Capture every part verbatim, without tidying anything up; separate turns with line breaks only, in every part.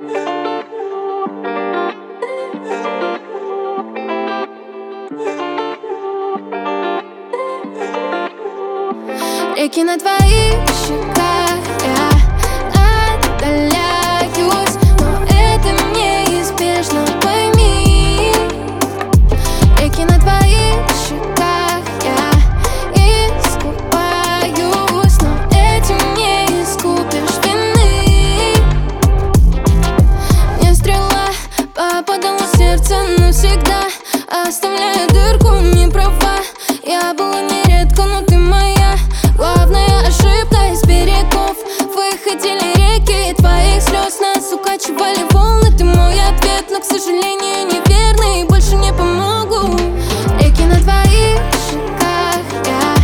Реки на твоих щеках я отдаляюсь, но это неизбежно, пойми. Реки на твоих щеках я искупаюсь, но этим не искупишь вины. Не стрела попадала в сердце навсегда, оставляя дырку, не права. Я была нередко, но ты моя. Главная ошибка из берегов. Выходили реки твоих слез, нас укачивали волны. Ты мой ответ, но, к сожалению, неверный и больше не помогу. Реки на твоих щеках я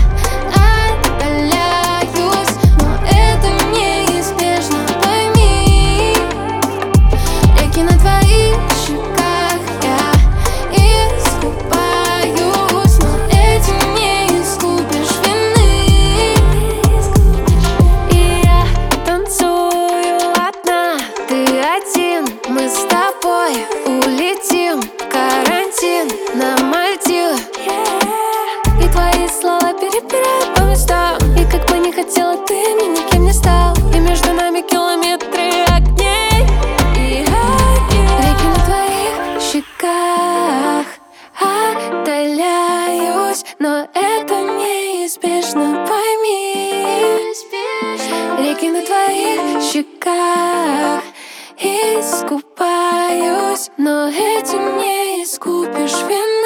отдаляюсь, но это неизбежно, пойми. Реки на твоих щеках я искупаюсь, но этим не искупишь вины. И я танцую одна, ты один. Мы с тобой улетим в карантин на Мальдивы. И твои слова перебирают по местам. И как бы не хотела, ты мне никем не стал. И между нами километры огней и огней. Реки на твоих щеках отдаляюсь, но это неизбежно, пойми. Реки на твоих щеках искупаюсь, но этим не искупишь вину.